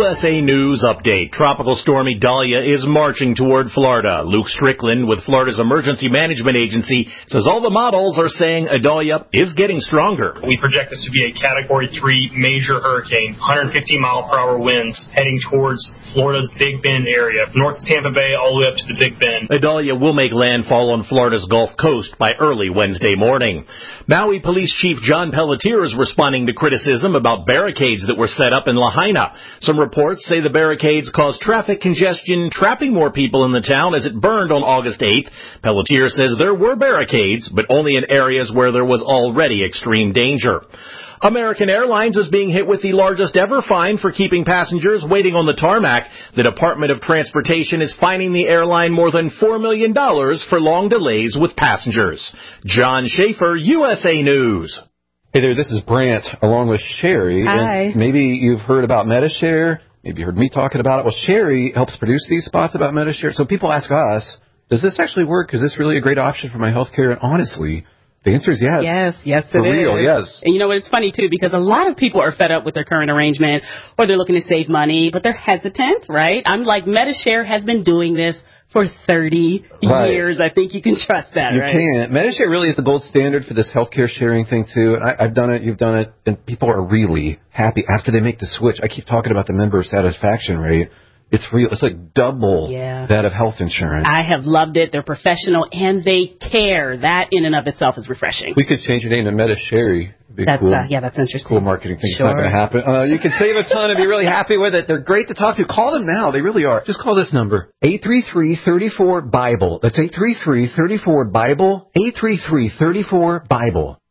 USA News Update. Tropical storm Idalia is marching toward Florida. Luke Strickland with Florida's Emergency Management Agency says all the models are saying Idalia is getting stronger. We project this to be a Category 3 major hurricane, 150-mile-per-hour winds heading towards Florida's Big Bend area, north of Tampa Bay all the way up to the Big Bend. Idalia will make landfall on Florida's Gulf Coast by early Wednesday morning. Maui Police Chief John Pelletier is responding to criticism about barricades that were set up in Lahaina. Some reports say the barricades caused traffic congestion, trapping more people in the town as it burned on August 8th. Pelletier says there were barricades, but only in areas where there was already extreme danger. American Airlines is being hit with the largest ever fine for keeping passengers waiting on the tarmac. The Department of Transportation is fining the airline more than $4 million for long delays with passengers. John Schaefer, USA News. Hey there, this is Brant along with Sherry. Hi. And maybe you've heard about Medi-Share. Maybe you heard me talking about it. Well, Sherry helps produce these spots about Medi-Share. So people ask us, does this actually work? Is this really a great option for my health care? And honestly, the answer is yes. Yes, for real, yes. And you know what? It's funny, too, because a lot of people are fed up with their current arrangement or they're looking to save money, but they're hesitant, right? I'm like, Medi-Share has been doing this for 30 years. I think you can trust that, you right? You can. Medi-Share really is the gold standard for this healthcare sharing thing, too. And I've done it, you've done it, and people are really happy after they make the switch. I keep talking about the member satisfaction rate. It's real. It's like double that of health insurance. I have loved it. They're professional, and they care. That in and of itself is refreshing. We could change your name to Medi-Share. That's cool. That's interesting. Cool marketing thing. Sure. It's not going to happen. You can save a ton if you're really happy with it. They're great to talk to. Call them now. They really are. Just call this number, 833-34-BIBLE. That's 833-34-BIBLE, 833-34-BIBLE.